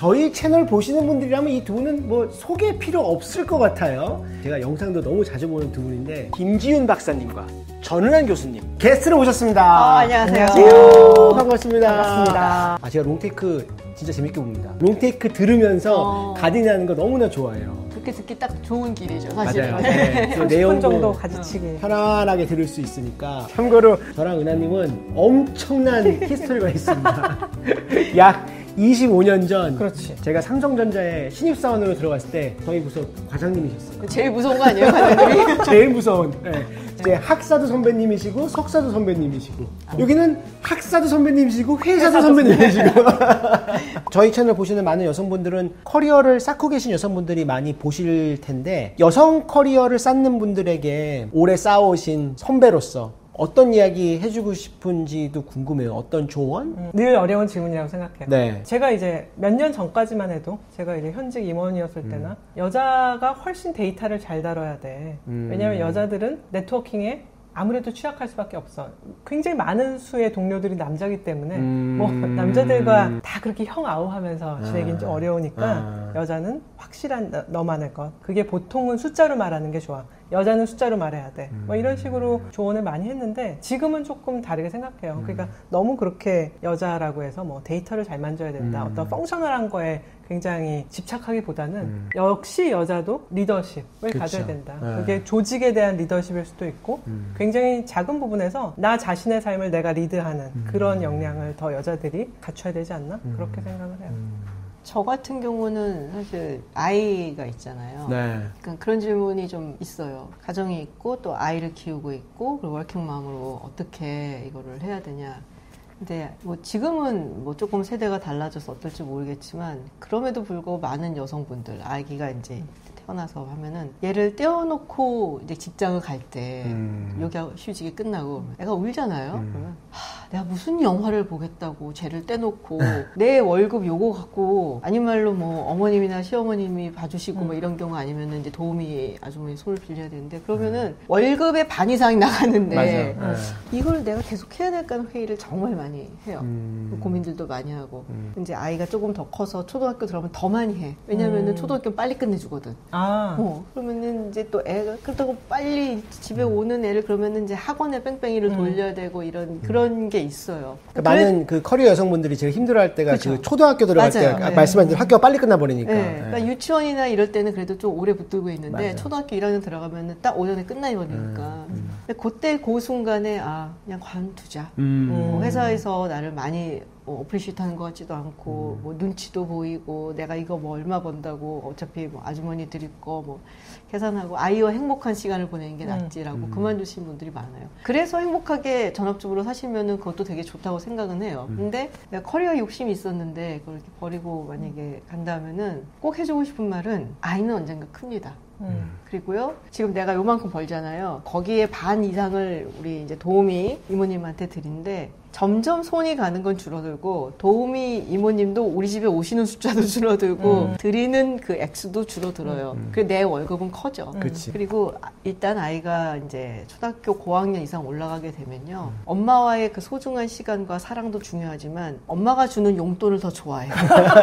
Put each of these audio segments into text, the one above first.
저희 채널 보시는 분들이라면 이 두 분은 뭐 소개 필요 없을 것 같아요. 제가 영상도 너무 자주 보는 두 분인데 김지윤 박사님과 전은환 교수님 게스트로 모셨습니다. 안녕하세요. 반갑습니다. 반갑습니다. 제가 롱테이크 진짜 재밌게 봅니다. 롱테이크 들으면서 가디닝하는 거 너무나 좋아해요. 그렇게 듣기 딱 좋은 길이죠, 사실은. 맞아요. 네. 그 내용도 정도 가지치기 편안하게 들을 수 있으니까. 참고로 저랑 은하님은 엄청난 히스토리가 있습니다. 약 25년 전 그렇지. 제가 삼성전자에 신입사원으로 들어갔을 때 저희 부서 과장님이셨어요. 제일 무서운 거 아니에요, 과장님이? 제일 무서운. 네. 이제 학사도 선배님이시고 석사도 선배님이시고 여기는 학사도 선배님이시고 회사도 선배님이시고 저희 채널 보시는 많은 여성분들은 커리어를 쌓고 계신 여성분들이 많이 보실 텐데 여성 커리어를 쌓는 분들에게 오래 쌓아오신 선배로서 어떤 이야기 해주고 싶은지도 궁금해요. 어떤 조언? 늘 어려운 질문이라고 생각해요. 네. 제가 이제 몇 년 전까지만 해도 제가 이제 현직 임원이었을 때나 여자가 훨씬 데이터를 잘 다뤄야 돼. 왜냐하면 여자들은 네트워킹에 아무래도 취약할 수밖에 없어. 굉장히 많은 수의 동료들이 남자기 때문에 뭐 남자들과 다 그렇게 형 아우하면서 지내긴 좀 어려우니까 여자는 확실한 너만의 것. 그게 보통은 숫자로 말하는 게 좋아. 여자는 숫자로 말해야 돼. 뭐 이런 식으로 조언을 많이 했는데 지금은 조금 다르게 생각해요. 그러니까 너무 그렇게 여자라고 해서 뭐 데이터를 잘 만져야 된다. 어떤 펑셔널한 거에 굉장히 집착하기보다는 역시 여자도 리더십을 그쵸. 가져야 된다. 네. 그게 조직에 대한 리더십일 수도 있고 굉장히 작은 부분에서 나 자신의 삶을 내가 리드하는 그런 역량을 더 여자들이 갖춰야 되지 않나? 그렇게 생각을 해요. 저 같은 경우는 사실 아이가 있잖아요. 네. 그러니까 그런 질문이 좀 있어요. 가정이 있고 또 아이를 키우고 있고 그리고 워킹맘으로 어떻게 이거를 해야 되냐. 근데 뭐 지금은 뭐 조금 세대가 달라져서 어떨지 모르겠지만 그럼에도 불구하고 많은 여성분들 아기가 이제 태어나서 하면은 얘를 떼어놓고 이제 직장을 갈 때 요가 휴직이 끝나고 애가 울잖아요. 그러면 내가 무슨 영화를 보겠다고 쟤를 떼놓고 내 월급 요거 갖고 아닌 말로 뭐 어머님이나 시어머님이 봐주시고 뭐 이런 경우 아니면은 이제 도우미 아주머니 손을 빌려야 되는데 그러면은 월급의 반 이상이 나가는데 이걸 내가 계속 해야 될까 하는 회의를 정말 많이 해요. 고민들도 많이 하고 이제 아이가 조금 더 커서 초등학교 들어가면 더 많이 해. 왜냐면은 초등학교 빨리 끝내주거든. 그러면은 이제 또 애가 그렇다고 빨리 집에 오는 애를 그러면은 이제 학원에 뺑뺑이를 돌려야 되고 이런 그런 게 있어요. 그러니까 많은 그 커리어 여성분들이 제일 힘들어할 때가 그쵸. 그 초등학교 들어갈 맞아요. 때 말씀하신 대로 학교가 빨리 끝나버리니까. 네. 그러니까 유치원이나 이럴 때는 그래도 좀 오래 붙들고 있는데 맞아요. 초등학교 1학년 들어가면은 딱 오전에 끝나버리니까. 근데 그때 그 순간에 그냥 관두자. 회사에서 나를 많이 어프리시트하는 것 같지도 않고 뭐 눈치도 보이고 내가 이거 뭐 얼마 번다고 어차피 뭐 아주머니 드릴 거 뭐 계산하고 아이와 행복한 시간을 보내는 게 낫지라고 그만두신 분들이 많아요. 그래서 행복하게 전업주부로 사시면은 그것도 되게 좋다고 생각은 해요. 근데 내가 커리어 욕심이 있었는데 그걸 이렇게 버리고 만약에 간다면은 꼭 해주고 싶은 말은 아이는 언젠가 큽니다. 그리고요, 지금 내가 요만큼 벌잖아요. 거기에 반 이상을 우리 이제 도우미 이모님한테 드린데 점점 손이 가는 건 줄어들고 도우미 이모님도 우리 집에 오시는 숫자도 줄어들고 드리는 그 액수도 줄어들어요. 그리고 내 월급은 커져. 그리고 일단 아이가 이제 초등학교 고학년 이상 올라가게 되면요, 엄마와의 그 소중한 시간과 사랑도 중요하지만 엄마가 주는 용돈을 더 좋아해요.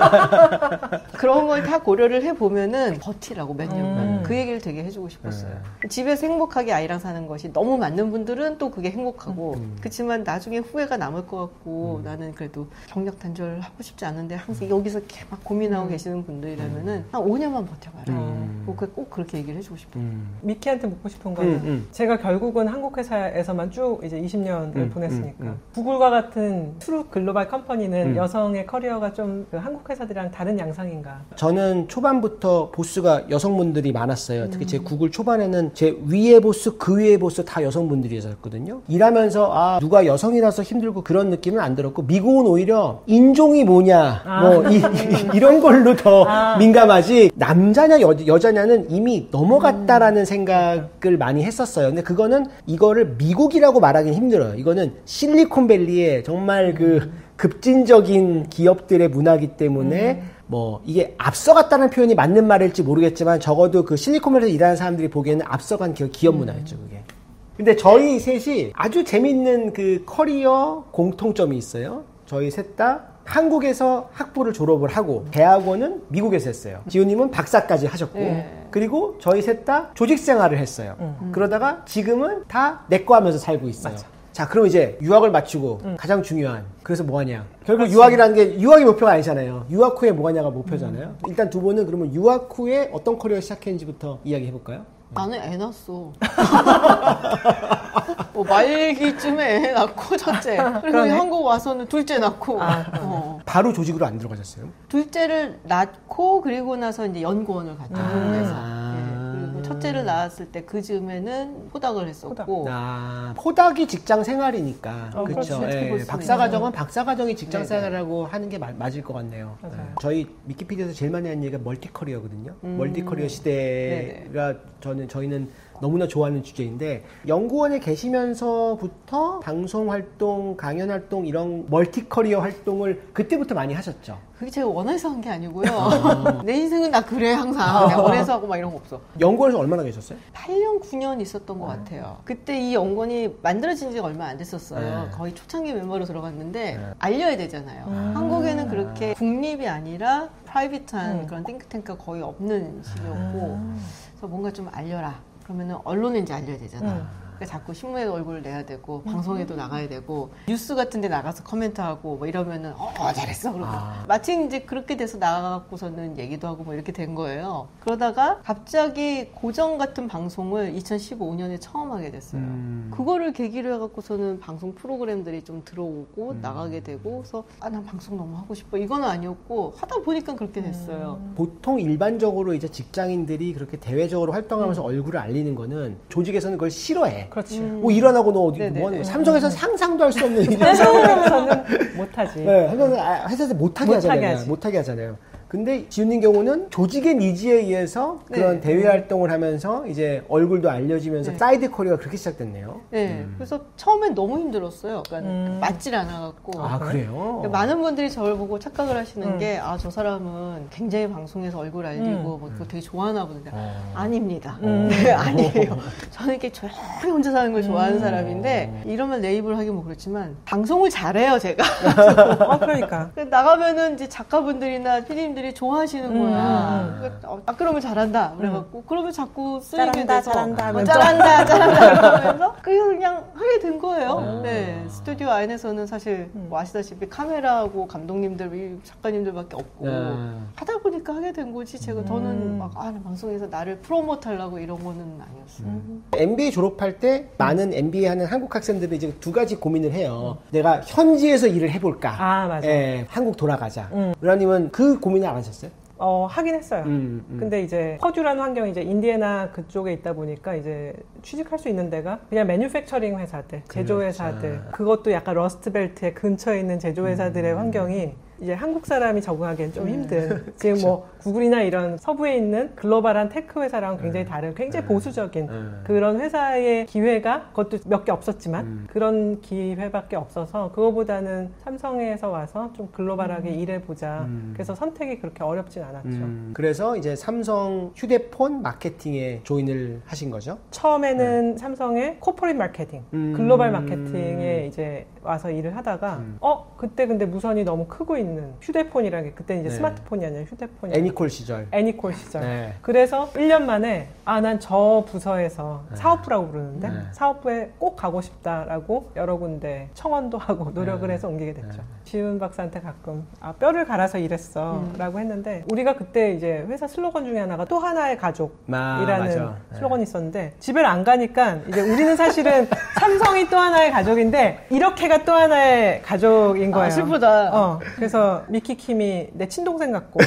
그런 걸 다 고려를 해보면은 버티라고 몇 년간 그 얘기를 되게 해주고 싶었어요. 집에서 행복하게 아이랑 사는 것이 너무 맞는 분들은 또 그게 행복하고 그렇지만 나중에 후회가 남을 것 같고 나는 그래도 경력 단절 하고 싶지 않은데 항상 여기서 이렇게 막 고민하고 계시는 분들이라면은 한 5년만 버텨봐라. 꼭 그렇게 얘기를 해주고 싶어요. 미키한테 묻고 싶은 거는 제가 결국은 한국 회사에서만 쭉 이제 20년을 보냈으니까 구글과 같은 트루 글로벌 컴퍼니는 여성의 커리어가 좀 그 한국 회사들이랑 다른 양상인가? 저는 초반부터 보스가 여성분들이 많았어요. 특히 제 구글 초반에는 제 위의 보스, 그 위의 보스 다 여성분들이었거든요. 일하면서 누가 여성이라서 힘들고 그런 느낌은 안 들었고, 미국은 오히려 인종이 뭐냐 뭐 이런 걸로 더 민감하지 남자냐 여자냐는 이미 넘어갔다라는 생각을 많이 했었어요. 근데 그거는 이거를 미국이라고 말하기는 힘들어요. 이거는 실리콘밸리의 정말 그 급진적인 기업들의 문화이기 때문에 뭐 이게 앞서갔다는 표현이 맞는 말일지 모르겠지만 적어도 그 실리콘밸리에서 일하는 사람들이 보기에는 앞서간 기업 문화였죠, 그게. 근데 저희 셋이 아주 재밌는 그 커리어 공통점이 있어요. 저희 셋 다 한국에서 학부를 졸업을 하고 대학원은 미국에서 했어요. 지훈님은 박사까지 하셨고 그리고 저희 셋 다 조직 생활을 했어요. 그러다가 지금은 다 내과 하면서 살고 있어요. 맞아. 자, 그럼 이제 유학을 마치고 가장 중요한 그래서 뭐 하냐. 결국 유학이라는 게 유학이 목표가 아니잖아요. 유학 후에 뭐 하냐가 목표잖아요. 일단 두 분은 그러면 유학 후에 어떤 커리어 시작했는지부터 이야기해 볼까요? 나는 애 낳았어. 뭐 말기쯤에 애 낳고 첫째. 그리고 그러네. 한국 와서는 둘째 낳고. 바로 조직으로 안 들어가셨어요? 둘째를 낳고 그리고 나서 이제 연구원을 갔죠. 한국에서. 그리고 첫째를 낳았을 때 그 즈음에는 포닥을 했었고. 포닥이 직장 생활이니까. 그렇죠. 그렇지. 박사과정은 박사과정이 직장 네네. 생활이라고 하는 게 맞을 것 같네요. 저희 위키피디아에서 제일 많이 하는 얘기가 멀티커리어거든요. 멀티커리어 시대가 저희는 너무나 좋아하는 주제인데 연구원에 계시면서부터 방송 활동, 강연 활동 이런 멀티커리어 활동을 그때부터 많이 하셨죠? 그게 제가 원해서 한 게 아니고요. 내 인생은 나 그래 항상. 내가 원해서 하고 막 이런 거 없어. 연구원에서 얼마나 계셨어요? 8년, 9년 있었던 것 같아요. 그때 이 연구원이 만들어진 지가 얼마 안 됐었어요. 거의 초창기 멤버로 들어갔는데 알려야 되잖아요. 한국에는 그렇게 국립이 아니라 프라이빗한 그런 띵크탱크가 거의 없는 시기였고 그래서 뭔가 좀 알려라. 그러면은 언론에 이제 알려야 되잖아. 그러니까 자꾸 신문에 얼굴을 내야 되고 방송에도 나가야 되고 뉴스 같은 데 나가서 코멘트하고 뭐 이러면은 잘했어 그러고 마침 이제 그렇게 돼서 나가갖고서는 얘기도 하고 뭐 이렇게 된 거예요. 그러다가 갑자기 고정 같은 방송을 2015년에 처음 하게 됐어요. 그거를 계기로 해갖고서는 방송 프로그램들이 좀 들어오고 나가게 되고 그래서 난 방송 너무 하고 싶어 이거는 아니었고 하다 보니까 그렇게 됐어요. 보통 일반적으로 이제 직장인들이 그렇게 대외적으로 활동하면서 얼굴을 알리는 거는 조직에서는 그걸 싫어해. 그렇지. 뭐 일어나고 너 어디 뭐 하는 거야? 삼성에서는 상상도 할 수 없는 일이야. 회사에서는 못하지. 네, 회사에서 못하게 하잖아요. 못하게 하잖아요. 근데 지훈님 경우는 조직의 니즈에 의해서 그런 대외 활동을 하면서 이제 얼굴도 알려지면서 사이드 커리어가 그렇게 시작됐네요. 네, 그래서 처음엔 너무 힘들었어요. 그러니까 맞질 않아갖고. 그래요? 많은 분들이 저를 보고 착각을 하시는 게, 저 사람은 굉장히 방송에서 얼굴 알리고 뭐 그거 되게 좋아하나 보는데 아닙니다. 네, 아니에요. 저는 이렇게 조용히 혼자 사는 걸 좋아하는 사람인데 이러면 레이블 하기 뭐 그렇지만 방송을 잘해요, 제가. 그러니까. 나가면은 이제 작가분들이나 PD님들이 좋아하시는 거야. 그러면 잘한다. 그래갖고 그러면 자꾸 쓰이게 돼서 잘한다 그러면서 그냥 하게 된 거예요. 네, 스튜디오 안에서는 사실 뭐 아시다시피 카메라하고 감독님들, 작가님들밖에 없고 하다 보니까 하게 된 거지. 저는 막 방송에서 나를 프로모트 하려고 이런 거는 아니었어요. MBA 졸업할 때 많은 MBA 하는 한국 학생들은 이제 두 가지 고민을 해요. 내가 현지에서 일을 해볼까? 맞아. 한국 돌아가자. 은하님은 그 고민을 안 하셨어요? 하긴 했어요. 근데 이제 퍼듀라는 환경이 이제 인디애나 그쪽에 있다 보니까 이제 취직할 수 있는 데가 그냥 매뉴팩처링 회사들, 제조 회사들, 그것도 약간 러스트벨트의 근처에 있는 제조 회사들의 환경이 이제 한국 사람이 적응하기엔 좀 힘든. 지금 뭐 구글이나 이런 서부에 있는 글로벌한 테크 회사랑 굉장히 다른, 굉장히 보수적인 그런 회사의 기회가 그것도 몇 개 없었지만 그런 기회밖에 없어서 그거보다는 삼성에서 와서 좀 글로벌하게 일해보자. 그래서 선택이 그렇게 어렵진 않았죠. 그래서 이제 삼성 휴대폰 마케팅에 조인을 하신 거죠? 처음에는 삼성의 코퍼레이트 마케팅, 글로벌 마케팅에 이제 와서 일을 하다가 그때 근데 무선이 너무 크고 있는 휴대폰이라는 게 그때 이제 스마트폰이 아니라 휴대폰이 애니콜 시절. 네. 그래서 1년 만에 난 저 부서에서 사업부라고 부르는데 사업부에 꼭 가고 싶다라고 여러 군데 청원도 하고 노력을 해서 옮기게 됐죠. 지훈 박사한테 가끔 뼈를 갈아서 일했어 라고 했는데 우리가 그때 이제 회사 슬로건 중에 하나가 또 하나의 가족이라는 슬로건이 있었는데 집을 안 가니까 이제 우리는 사실은 삼성이 또 하나의 가족인데 이렇게가 또 하나의 가족인 거예요. 슬프다. 그래서 미키 킴이 내 친동생 같고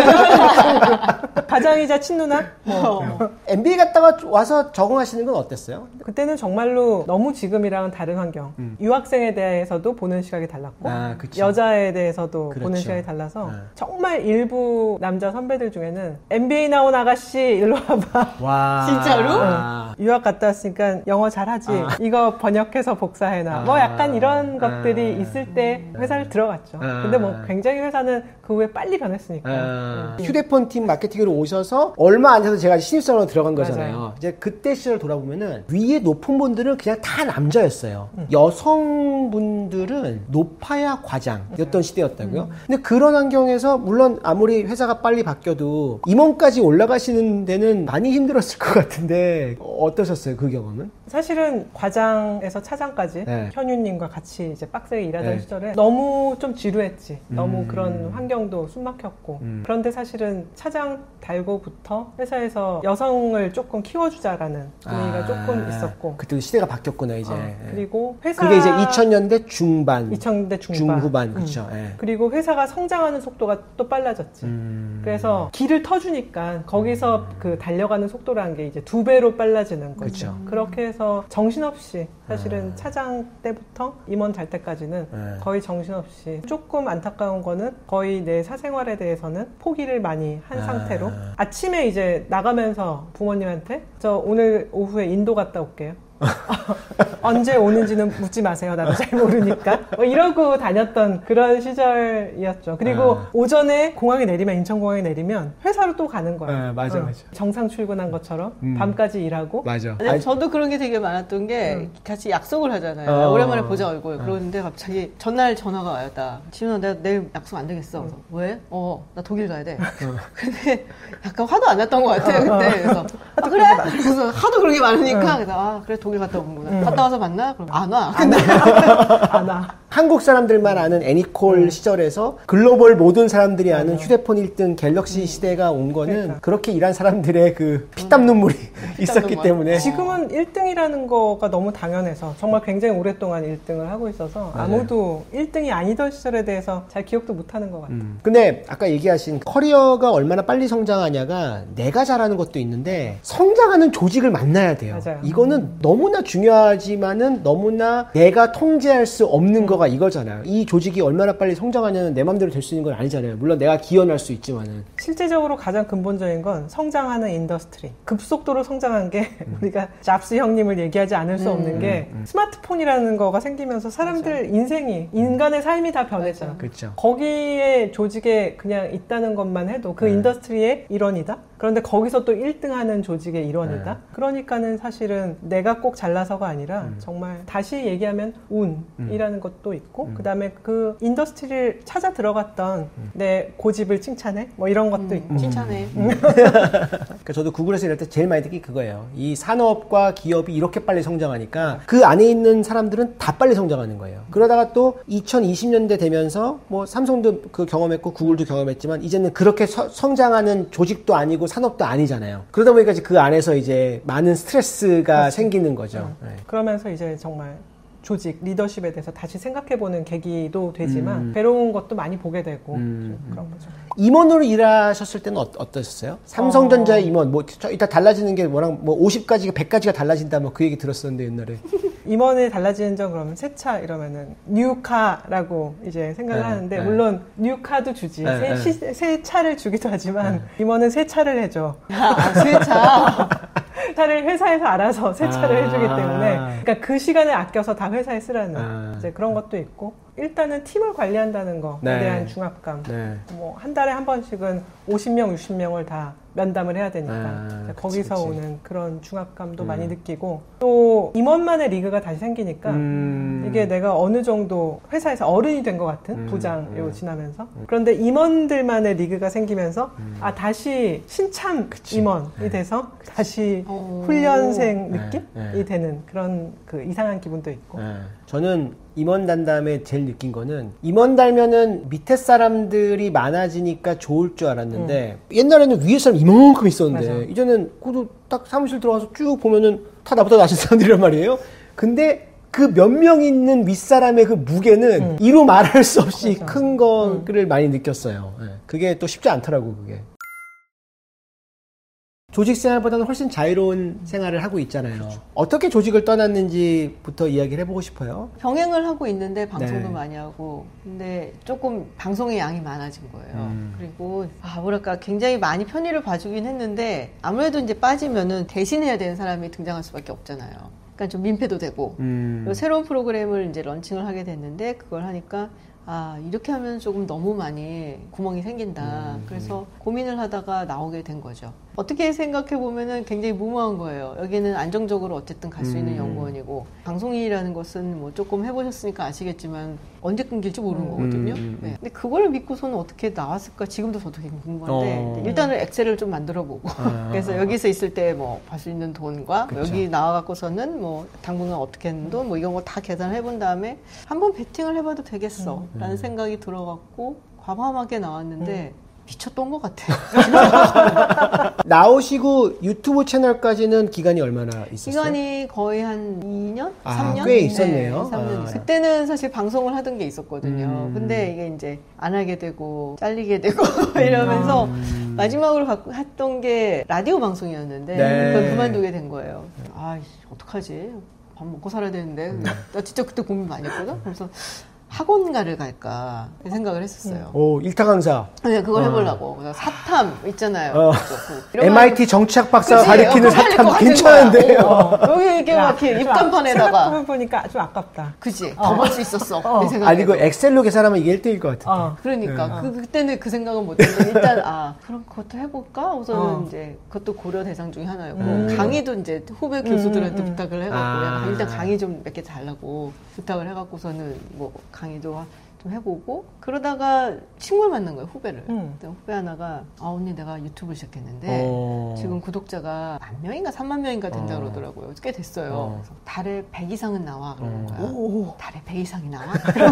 가장이자 친누나? MBA 갔다가 와서 적응하시는 건 어땠어요? 그때는 정말로 너무 지금이랑은 다른 환경. 유학생에 대해서도 보는 시각이 달랐고 여자에 대해서도 보는 시각이 달라서 정말 일부 남자 선배들 중에는 MBA 나온 아가씨 일로 와봐. 와. 진짜로? 유학 갔다 왔으니까 영어 잘하지. 이거 번역해서 복사해놔. 뭐 약간 이런 것들이 있을 때 회사를 들어갔죠. 근데 뭐 굉장히 회사는 그 후에 빨리 변했으니까. 휴대폰 팀 마케팅으로 오셔서 얼마 안 돼서 제가 신입사원으로 들어간 거잖아요. 맞아요. 이제 그때 시절 돌아보면은 위에 높은 분들은 그냥 다 남자였어요. 여성분들은 높아야 과장이었던 시대였다고요. 근데 그런 환경에서 물론 아무리 회사가 빨리 바뀌어도 임원까지 올라가시는 데는 많이 힘들었을 것 같은데 어떠셨어요? 그 경험은? 사실은 과장에서 차장까지 네. 현유님과 같이 이제 빡세게 일하던 시절에 너무 좀 지루했지. 너무 그런 환경도 숨막혔고. 그런데 사실은 차장 달고부터 회사에서 여성을 조금 키워주자라는 분위기가 조금 있었고. 그때 시대가 바뀌었구나 이제. 그리고 회사 그게 이제 2000년대 중반, 2000년대 중후반 그렇죠. 그리고 회사가 성장하는 속도가 또 빨라졌지. 그래서 길을 터주니까 거기서 그 달려가는 속도라는 게 이제 2배로 빨라지는 거죠. 그쵸. 그렇게 해서 정신없이 사실은 차장 때부터 임원 달 때까지는 거의 정신없이 조금 안타까운 거는 거의 내 사생활에 대해서는 포기를 많이 한 상태로 아침에 이제 나가면서 부모님한테 저 오늘 오후에 인도 갔다 올게요. 언제 오는지는 묻지 마세요. 나도 잘 모르니까. 뭐 이러고 다녔던 그런 시절이었죠. 그리고 오전에 공항에 내리면 인천공항에 내리면 회사로 또 가는 거예요. 맞아. 정상 출근한 것처럼 밤까지 일하고. 맞아. 근데 저도 그런 게 되게 많았던 게 같이 약속을 하잖아요. 오랜만에 보자 얼굴. 그러는데 갑자기 전날 전화가 와요. 지훈아 내가 내일 약속 안 되겠어. 그래서 왜? 나 독일 가야 돼. 근데 약간 화도 안 났던 것 같아요. 그때. 그래서 그래? 그래서 하도 그런 게 많으니까 그래서 그래 독일 갔다 오는구나. 갔다 와서 만나? 그럼 안 와. 근데 안 와. 한국 사람들만 아는 애니콜 시절에서 글로벌 모든 사람들이 아는 휴대폰 1등 갤럭시 시대가 온 거는 그러니까. 그렇게 일한 사람들의 그 피땀 눈물이 있었기 때문에 지금은 1등이라는 거가 너무 당연해서 정말 굉장히 오랫동안 1등을 하고 있어서 아무도 1등이 아니던 시절에 대해서 잘 기억도 못하는 것 같아요. 근데 아까 얘기하신 커리어가 얼마나 빨리 성장하냐가 내가 잘하는 것도 있는데 성장하는 조직을 만나야 돼요. 맞아요. 이거는 너무나 중요하지만은 너무나 내가 통제할 수 없는 거가 이거잖아요. 이 조직이 얼마나 빨리 성장하냐는 내 맘대로 될 수 있는 건 아니잖아요. 물론 내가 기여할 수 있지만은. 실제적으로 가장 근본적인 건 성장하는 인더스트리. 급속도로 성장한 게 우리가 잡스 형님을 얘기하지 않을 수 없는 게 스마트폰이라는 거가 생기면서 사람들 인생이 인간의 삶이 다 변했잖아. 그렇죠. 거기에 조직에 그냥 있다는 것만 해도 그 인더스트리의 일원이다. 그런데 거기서 또 1등하는 조직의 일원이다. 그러니까는 사실은 내가 꼭 잘나서가 아니라 정말 다시 얘기하면 운이라는 것도 있고 그다음에 그 인더스트리를 찾아 들어갔던 내 고집을 칭찬해 뭐 이런 것도 있고 칭찬해. 그러니까 저도 구글에서 일할 때 제일 많이 듣기 그거예요. 이 산업과 기업이 이렇게 빨리 성장하니까 그 안에 있는 사람들은 다 빨리 성장하는 거예요. 그러다가 또 2020년대 되면서 뭐 삼성도 그 경험했고 구글도 경험했지만 이제는 그렇게 성장하는 조직도 아니고 산업도 아니잖아요. 그러다 보니까 이제 그 안에서 이제 많은 스트레스가 생기는 거죠. 네. 그러면서 이제 정말 조직, 리더십에 대해서 다시 생각해보는 계기도 되지만 괴로운 것도 많이 보게 되고 좀 그런 거죠. 임원으로 일하셨을 때는 어떠셨어요? 삼성전자의 임원, 뭐 이따 달라지는 게 뭐랑 뭐 50가지가 100가지가 달라진다 뭐 그 얘기 들었었는데 옛날에. 임원이 달라지는 점 그러면 새 차 이러면은 뉴카라고 이제 생각을 하는데 물론 뉴카도 주지 새 차를 주기도 하지만 임원은 새 차를 해줘. 새 차. 차를 회사에서 알아서 새 차를 해주기 때문에 그러니까 그 시간을 아껴서 다 회사에 쓰라는 이제 그런 것도 있고 일단은 팀을 관리한다는 거에 대한 중압감. 뭐 한 달에 한 번씩은 50명, 60명을 다 면담을 해야 되니까 거기서 그치. 오는 그런 중압감도 많이 느끼고 또 임원만의 리그가 다시 생기니까 이게 내가 어느 정도 회사에서 어른이 된 것 같은 부장으로 지나면서 그런데 임원들만의 리그가 생기면서 다시 신참 그치. 임원이 돼서 다시 훈련생 느낌이 되는 그런 그 이상한 기분도 있고 저는 임원 단담에 제일 느낀 거는 임원 달면은 밑에 사람들이 많아지니까 좋을 줄 알았는데 옛날에는 위에 사람 이만큼 있었는데 맞아. 이제는 그도 딱 사무실 들어가서 쭉 보면은 다 나보다 나신 사람들이란 말이에요. 근데 그 몇 명 있는 윗사람의 그 무게는 이루 말할 수 없이 맞아. 큰 거를 많이 느꼈어요. 그게 또 쉽지 않더라고 그게. 조직 생활보다는 훨씬 자유로운 생활을 하고 있잖아요. 그렇죠. 어떻게 조직을 떠났는지부터 이야기를 해보고 싶어요. 병행을 하고 있는데 방송도 많이 하고 근데 조금 방송의 양이 많아진 거예요. 그리고 뭐랄까 굉장히 많이 편의를 봐주긴 했는데 아무래도 이제 빠지면은 대신해야 되는 사람이 등장할 수밖에 없잖아요. 그러니까 좀 민폐도 되고 그리고 새로운 프로그램을 이제 런칭을 하게 됐는데 그걸 하니까 이렇게 하면 조금 너무 많이 구멍이 생긴다. 그래서 고민을 하다가 나오게 된 거죠. 어떻게 생각해 보면은 굉장히 무모한 거예요. 여기는 안정적으로 어쨌든 갈 수 있는 연구원이고, 방송이라는 것은 뭐 조금 해보셨으니까 아시겠지만 언제 끊길지 모르는 거거든요. 네. 근데 그걸 믿고서는 어떻게 나왔을까 지금도 저도 되게 궁금한데, 일단은 엑셀을 좀 만들어 보고 그래서 여기서 있을 때 뭐 벌 수 있는 돈과 여기 나와갖고서는 뭐 당분간 어떻게 했는 돈 뭐 이런 거 다 계산을 해본 다음에 한번 베팅을 해봐도 되겠어 라는 생각이 들어갖고 과감하게 나왔는데 미쳤던 것 같아요. 나오시고 유튜브 채널까지는 기간이 얼마나 있었어요? 기간이 거의 한 2년? 3년? 꽤 있었네요. 네, 3년. 그때는 사실 방송을 하던 게 있었거든요. 근데 이게 이제 안 하게 되고 잘리게 되고 이러면서 마지막으로 했던 게 라디오 방송이었는데 그걸 그만두게 된 거예요. 어떡하지? 밥 먹고 살아야 되는데. 나 진짜 그때 고민 많이 했거든? 그래서 학원가를 갈까 생각을 했었어요. 오, 일타 강사. 네, 그걸 해보려고. 사탐 있잖아요. MIT 정치학 박사가 가리키는 사탐 괜찮은데요. 여기 이게 막 이렇게 입간판에다가. 생각해보니까 좀 아깝다. 그치. 더 벌 수 있었어. 이 생각에. 아니, 그 엑셀로 계산하면 이게 1등일 것 같은데. 그러니까. 그때는 그 생각은 못했는데, 일단, 그럼 그것도 해볼까? 우선은 이제, 그것도 고려 대상 중에 하나였고, 강의도 이제 후배 교수들한테 부탁을 해갖고, 일단 강의 좀 몇 개 달라고 부탁을 해갖고서는 뭐, 강의도 좀 해보고 그러다가 친구를 만난 거예요. 후배를. 후배 하나가 언니 내가 유튜브를 시작했는데 지금 구독자가 10,000명인가 30,000명인가 된다 그러더라고요. 꽤 됐어요. 그래서 달에 100 이상은 나와 그러는 거야. 달에 100 이상이 나와?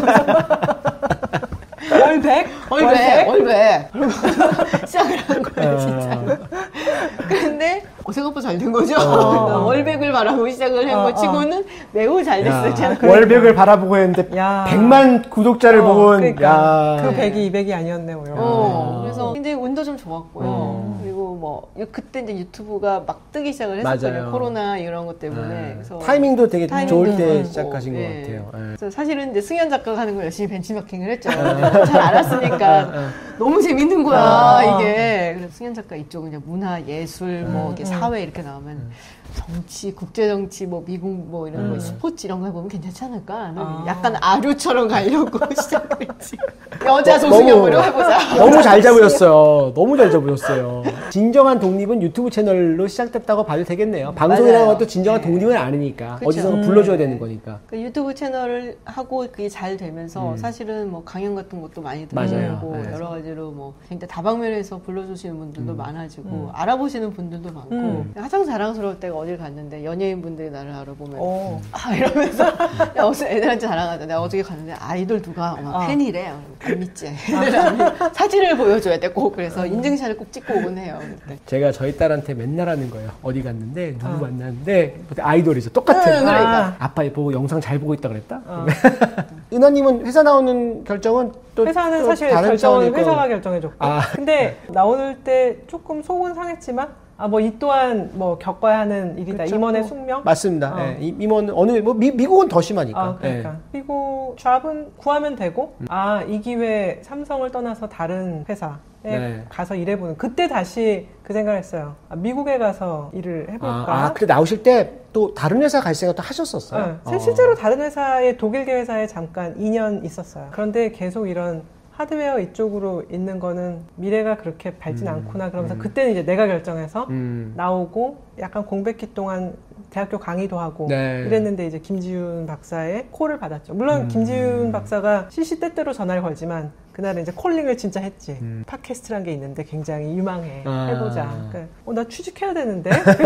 월 100? 월 100. 시작을 한 거예요, 진짜. 그런데 생각보다 잘 된 거죠. 월 100을 바라보고 시작을 한 거 치고는 매우 잘 됐어요. 월 100을 바라보고 했는데 100만 구독자를 본 그러니까. 그 100이 200이 아니었네요. 그래서 굉장히 운도 좀 좋았고요. 그리고 뭐 그때 이제 유튜브가 막 뜨기 시작을 했었거든요. 맞아요. 코로나 이런 것 때문에. 그래서 타이밍도 되게 좋을 때 시작하신 것 같아요. 그래서 사실은 이제 승현 작가가 하는 걸 열심히 벤치마킹을 했죠. 잘 알았으니까 너무 재밌는 거야 이게. 그래서 승현 작가 이쪽은 이제 문화, 예술, 뭐 이렇게 사회 이렇게 나오면 정치, 국제 정치, 뭐 미국 뭐 이런 거 스포츠 이런 거 해보면 괜찮지 않을까? 약간 아류처럼 가려고 시작했지. 여자 조승연으로 해보자. 너무 잘 잡으셨어요. 너무 잘 잡으셨어요. 진정한 독립은 유튜브 채널로 시작됐다고 봐도 되겠네요. 방송이라는 것도 진정한 독립은 아니니까. 그쵸. 어디서 불러줘야 되는 거니까. 그 유튜브 채널을 하고 그게 잘 되면서 사실은 뭐 강연 같은 것도 많이 들어오고 여러 가지로 뭐 진짜 다방면에서 불러주시는 분들도 많아지고 알아보시는 분들도 많고 가장 자랑스러울 때가 어딜 갔는데 연예인분들이 나를 알아보면 이러면서 야, 어서 애들한테 자랑하자. 내가 어저께 갔는데 아이돌 누가 팬이래. 안 믿지. 사진을 보여줘야 돼 꼭. 그래서 인증샷을 꼭 찍고 오곤 해요. 그때. 제가 저희 딸한테 맨날 하는 거예요. 어디 갔는데 누구 만났는데 아이돌이죠. 똑같은. 그러니까. 아빠 보고 영상 잘 보고 있다 그랬다. 은하님은 회사 나오는 결정은 또 회사는 또 사실 다른 결정은 차원이고. 회사가 결정해줬고 근데 나올 때 조금 속은 상했지만 뭐 이 또한 뭐 겪어야 하는 일이다. 그쵸? 임원의 숙명. 맞습니다. 임원 어느 뭐 미국은 더 심하니까. 그러니까. 그리고 잡은 구하면 되고 이 기회에 삼성을 떠나서 다른 회사에 가서 일해보는 그때 다시 그 생각을 했어요. 미국에 가서 일을 해볼까. 그때 나오실 때 또 다른 회사 갈 생각도 하셨었어요. 실제로 다른 회사에 독일계 회사에 잠깐 2년 있었어요. 그런데 계속 이런 하드웨어 이쪽으로 있는 거는 미래가 그렇게 밝진 않구나 그러면서 그때는 이제 내가 결정해서 나오고 약간 공백기 동안 대학교 강의도 하고 이랬는데 이제 김지훈 박사의 콜을 받았죠. 물론 김지훈 박사가 시시때때로 전화를 걸지만 그날은 이제 콜링을 진짜 했지. 팟캐스트란 게 있는데 굉장히 유망해. 해보자. 그러니까, 나 취직해야 되는데.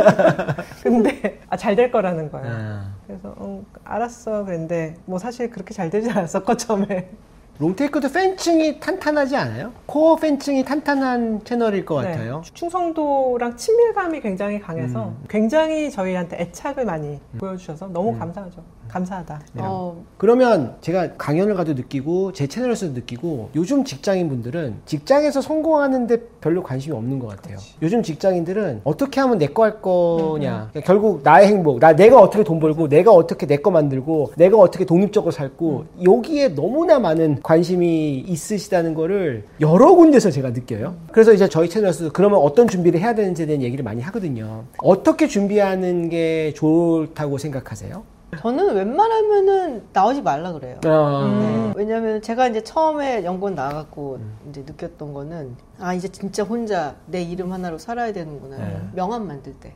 근데 잘 될 거라는 거야. 그래서 알았어. 그랬는데 뭐 사실 그렇게 잘 되지 않았었고 처음에. 롱테이크도 팬층이 탄탄하지 않아요? 코어 팬층이 탄탄한 채널일 것 같아요. 충성도랑 친밀감이 굉장히 강해서 굉장히 저희한테 애착을 많이 보여주셔서 너무 감사하죠. 감사하다. 그러면 제가 강연을 가도 느끼고 제 채널에서도 느끼고 요즘 직장인분들은 직장에서 성공하는데 별로 관심이 없는 것 같아요. 요즘 직장인들은 어떻게 하면 내 거 할 거냐. 그러니까 결국 나의 행복, 내가 어떻게 돈 벌고 내가 어떻게 내 거 만들고 내가 어떻게 독립적으로 살고 여기에 너무나 많은 관심이 있으시다는 거를 여러 군데서 제가 느껴요. 그래서 이제 저희 채널에서 그러면 어떤 준비를 해야 되는지에 대한 얘기를 많이 하거든요. 어떻게 준비하는 게 좋다고 생각하세요? 저는 웬만하면은 나오지 말라 그래요. 네. 왜냐면 제가 이제 처음에 연구원 나가고 이제 느꼈던 거는 이제 진짜 혼자 내 이름 하나로 살아야 되는구나. 명함 만들 때.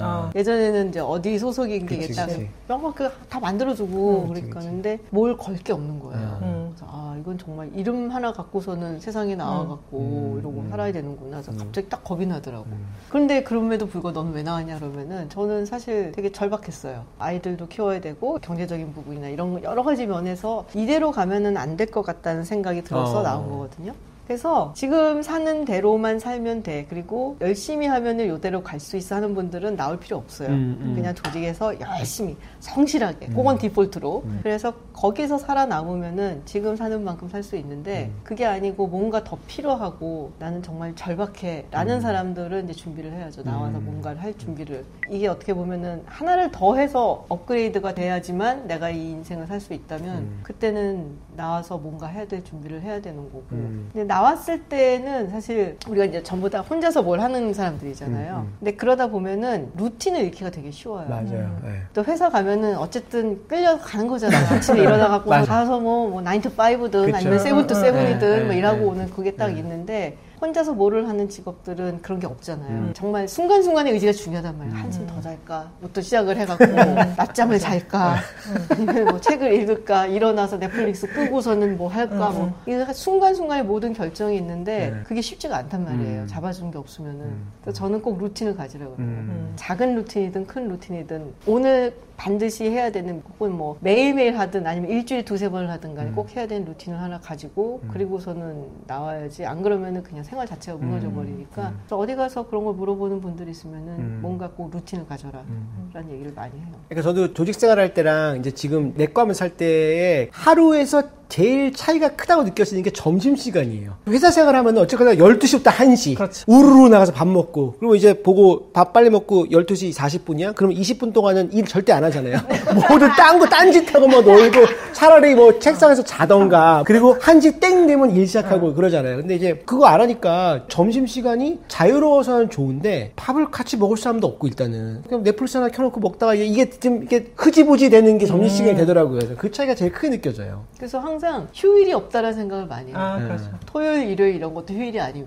예전에는 이제 어디 소속인 게 딱 명함 다 만들어주고 그러니까 근데 뭘 걸 게 없는 거예요. 그래서 이건 정말 이름 하나 갖고서는 세상에 나와갖고 이러고 살아야 되는구나. 그래서 갑자기 딱 겁이 나더라고. 그런데 그럼에도 불구하고 너는 왜 나왔냐 그러면은 저는 사실 되게 절박했어요. 아이들도 키워야 되고 경제적인 부분이나 이런 여러 가지 면에서 이대로 가면은 안 될 것 같다는 생각이 들어서 나온 거거든요. 그래서 지금 사는 대로만 살면 돼. 그리고 열심히 하면은 요대로 갈 수 있어 하는 분들은 나올 필요 없어요. 그냥 조직에서 열심히 성실하게 그건 디폴트로. 그래서 거기서 살아남으면은 지금 사는 만큼 살 수 있는데 그게 아니고 뭔가 더 필요하고 나는 정말 절박해 라는 사람들은 이제 준비를 해야죠. 나와서 뭔가를 할 준비를. 이게 어떻게 보면은 하나를 더 해서 업그레이드가 돼야지만 내가 이 인생을 살 수 있다면 그때는 나와서 뭔가 해야 될 준비를 해야 되는 거고. 근데 나왔을 때는 사실 우리가 이제 전부 다 혼자서 뭘 하는 사람들이잖아요. 근데 그러다 보면은 루틴을 잃기가 되게 쉬워요. 맞아요. 또 회사 가면은 어쨌든 끌려가는 거잖아요. 아침에 일어나갖고 가서 뭐 9 to 5든 그쵸. 아니면 7 to 7이든 뭐 일하고 오는 그게 딱 있는데 혼자서 뭐를 하는 직업들은 그런 게 없잖아요. 정말 순간순간의 의지가 중요하단 말이에요. 한숨 더 잘까? 부터 시작을 해갖고 낮잠을 잘까? 아니면 뭐 책을 읽을까? 일어나서 넷플릭스 끄고서는 뭐 할까? 뭐 이게 순간순간의 모든 결정이 있는데 그게 쉽지가 않단 말이에요. 잡아주는 게 없으면은. 그래서 저는 꼭 루틴을 가지라고 그래요. 작은 루틴이든 큰 루틴이든 오늘 반드시 해야 되는 혹은 뭐 매일매일 하든 아니면 일주일에 2-3번을 하든 간에 꼭 해야 되는 루틴을 하나 가지고 그리고서는 나와야지. 안 그러면은 그냥 생활 자체가 무너져 버리니까 그래서 어디 가서 그런 걸 물어보는 분들이 있으면은 뭔가 꼭 루틴을 가져라 라는 얘기를 많이 해요. 그러니까 저도 조직 생활할 때랑 이제 지금 내과 하면서 살 때에 하루에서 제일 차이가 크다고 느껴지는 게 점심시간이에요. 회사 생활하면 어쨌거나 12시부터 1시. 그렇지. 우르르 나가서 밥 먹고. 그리고 이제 보고 밥 빨리 먹고 12시 40분이야? 그럼 20분 동안은 일 절대 안 하잖아요. 모두 딴짓하고 뭐 놀고 차라리 뭐 책상에서 자던가. 그리고 1시 땡 되면 일 시작하고 그러잖아요. 근데 이제 그거 안 하니까 점심시간이 자유로워서는 좋은데 밥을 같이 먹을 사람도 없고 일단은. 그냥 넷플릭스 하나 켜놓고 먹다가 이게 좀 이렇게 흐지부지 되는 게 점심시간이 되더라고요. 그 차이가 제일 크게 느껴져요. 그래서 항상 휴일이 없다라는 생각을 많이 해요. 그렇죠. 토요일, 일요일 이런 것도 휴일이 아니고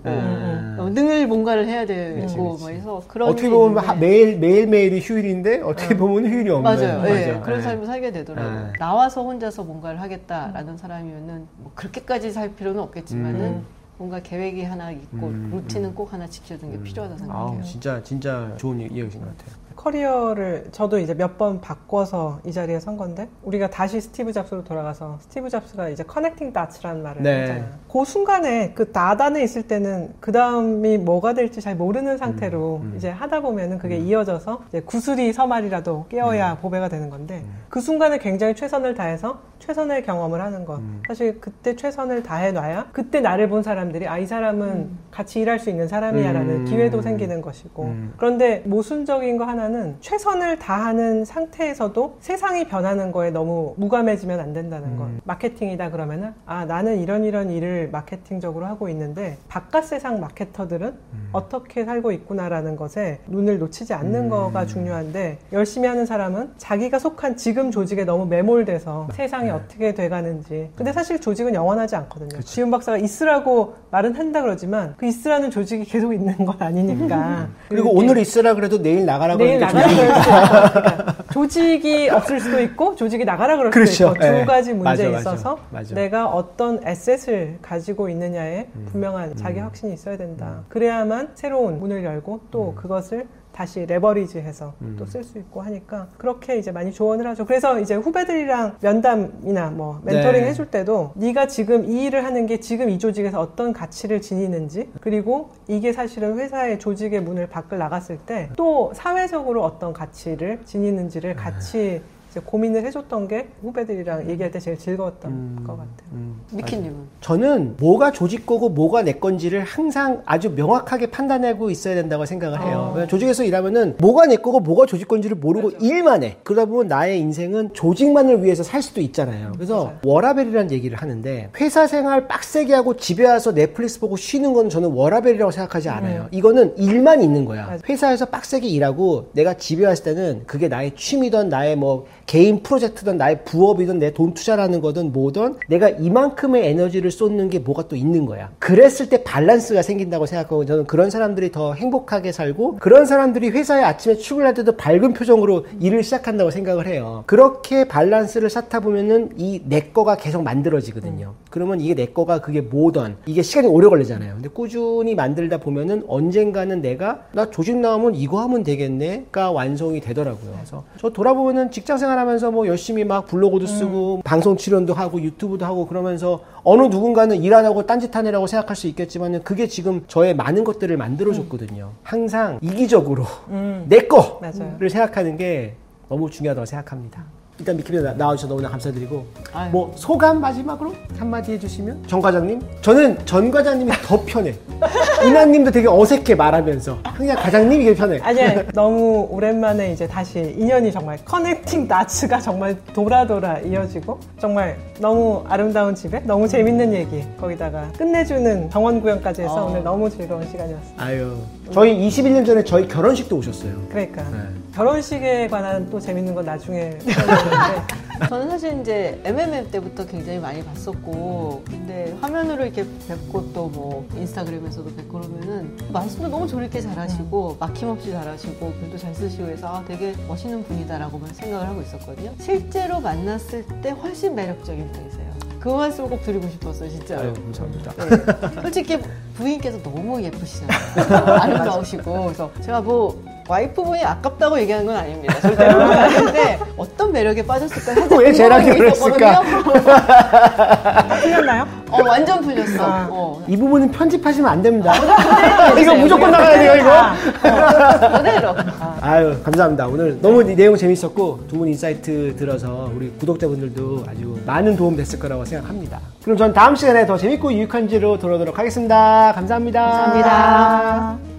늘 뭔가를 해야 되고 그래서 그런 어떻게 보면 매일매일이 휴일인데 어떻게 보면 휴일이 없는 맞아요. 네. 그런 삶을 살게 되더라고요. 나와서 혼자서 뭔가를 하겠다라는 사람이면은 뭐 그렇게까지 살 필요는 없겠지만은 뭔가 계획이 하나 있고 루틴은 꼭 하나 지켜두는 게 필요하다 생각해요. 진짜 좋은 이야기신 것 같아요. 커리어를 저도 이제 몇 번 바꿔서 이 자리에 선 건데 우리가 다시 스티브 잡스로 돌아가서 스티브 잡스가 이제 커넥팅 다츠라는 말을 했잖아요. 그 순간에 그 다단에 있을 때는 그 다음이 뭐가 될지 잘 모르는 상태로 이제 하다 보면은 그게 이어져서 이제 구슬이 서말이라도 깨어야 보배가 되는 건데 그 순간에 굉장히 최선을 다해서 최선의 경험을 하는 것. 사실 그때 최선을 다해놔야 그때 나를 본 사람들이 이 사람은 같이 일할 수 있는 사람이야 라는 기회도 생기는 것이고 그런데 모순적인 거 하나는 최선을 다하는 상태에서도 세상이 변하는 거에 너무 무감해지면 안 된다는 것. 마케팅이다 그러면은 나는 이런 일을 마케팅적으로 하고 있는데 바깥 세상 마케터들은 어떻게 살고 있구나라는 것에 눈을 놓치지 않는 거가 중요한데 열심히 하는 사람은 자기가 속한 지금 조직에 너무 매몰돼서 세상이 어떻게 돼가는지. 근데 사실 조직은 영원하지 않거든요. 지훈 박사가 있으라고 말은 한다 그러지만 그 있으라는 조직이 계속 있는 건 아니니까. 그리고 오늘 있으라 그래도 내일 나가라고 내일 나가라 그러니까 조직이 없을 수도 있고 조직이 나가라 그럴 수도 있고 두 가지 문제에 있어서 내가 어떤 에셋을 가지고 있느냐에 분명한 자기 확신이 있어야 된다. 그래야만 새로운 문을 열고 또 그것을 다시 레버리지해서 또 쓸 수 있고 하니까 그렇게 이제 많이 조언을 하죠. 그래서 이제 후배들이랑 면담이나 뭐 멘토링 해줄 때도 네가 지금 이 일을 하는 게 지금 이 조직에서 어떤 가치를 지니는지 그리고 이게 사실은 회사의 조직의 문을 밖을 나갔을 때 또 사회적으로 어떤 가치를 지니는지를 같이 이제 고민을 해줬던 게 후배들이랑 얘기할 때 제일 즐거웠던 것 같아요. 미키님은? 저는 뭐가 조직 거고 뭐가 내 건지를 항상 아주 명확하게 판단하고 있어야 된다고 생각을 해요. 조직에서 일하면은 뭐가 내 거고 뭐가 조직 건지를 모르고 일만 해. 그러다 보면 나의 인생은 조직만을 위해서 살 수도 있잖아요. 그래서 워라벨이라는 얘기를 하는데 회사 생활 빡세게 하고 집에 와서 넷플릭스 보고 쉬는 건 저는 워라벨이라고 생각하지 않아요. 이거는 일만 있는 거야. 회사에서 빡세게 일하고 내가 집에 왔을 때는 그게 나의 취미든 나의 뭐 개인 프로젝트든 나의 부업이든 내 돈 투자라는 거든 뭐든 내가 이만큼의 에너지를 쏟는 게 뭐가 또 있는 거야. 그랬을 때 밸런스가 생긴다고 생각하고 저는 그런 사람들이 더 행복하게 살고 그런 사람들이 회사에 아침에 출근할 때도 밝은 표정으로 일을 시작한다고 생각을 해요. 그렇게 밸런스를 쌓다 보면은 이 내 거가 계속 만들어지거든요. 그러면 이게 내 거가 그게 뭐든 이게 시간이 오래 걸리잖아요. 근데 꾸준히 만들다 보면은 언젠가는 내가 나 조직 나오면 이거 하면 되겠네가 완성이 되더라고요. 그래서 저 돌아보면은 직장 생활하면서 뭐 열심히 막 블로그도 쓰고 방송 출연도 하고 유튜브도 하고 그러면서 어느 누군가는 일 안 하고 딴짓하느라고 생각할 수 있겠지만은 그게 지금 저의 많은 것들을 만들어줬거든요. 항상 이기적으로 내 거를 생각하는 게 너무 중요하다고 생각합니다. 일단 미키님 나와주셔서 너무나 감사드리고 아유. 뭐 소감 마지막으로 한마디 해주시면 정 과장님? 저는 전 과장님이 더 편해. 은하님도 되게 어색해 말하면서 그냥 과장님이 되게 편해. 아니야 너무 오랜만에 이제 다시 인연이 정말 커넥팅 나츠가 정말 돌아 이어지고 정말 너무 아름다운 집에 너무 재밌는 얘기 거기다가 끝내주는 정원구형까지 해서 오늘 너무 즐거운 시간이었어요. 아유 저희 21년 전에 저희 결혼식도 오셨어요. 그러니까 네. 결혼식에 관한 또 재밌는 건 나중에 저는 사실 이제 MMM 때부터 굉장히 많이 봤었고, 근데 화면으로 이렇게 뵙고 또 뭐 인스타그램에서도 뵙고 그러면은 말씀도 너무 조리게 잘하시고 막힘없이 잘하시고 글도 잘 쓰시고 해서 아, 되게 멋있는 분이다라고만 생각을 하고 있었거든요. 실제로 만났을 때 훨씬 매력적인 분이세요. 그 말씀을 꼭 드리고 싶었어요, 진짜로. 아유, 감사합니다. 네. 솔직히 부인께서 너무 예쁘시잖아요. 아름다우시고. 그래서 제가 뭐 와이프분이 아깝다고 얘기하는 건 아닙니다. 절대로 아닌데 어떤 매력에 빠졌을까? 왜 쟤랑 결혼했을까? 풀렸나요? 완전 풀렸어. 이 부분은 편집하시면 안 됩니다. 네, 이거 무조건 나가야 돼요, 이거. 그대로. 아유, 감사합니다. 오늘 너무 내용 재밌었고 두 분 인사이트 들어서 우리 구독자분들도 아주 많은 도움 됐을 거라고 생각합니다. 그럼 전 다음 시간에 더 재밌고 유익한 주제로 돌아오도록 하겠습니다. 감사합니다. 감사합니다.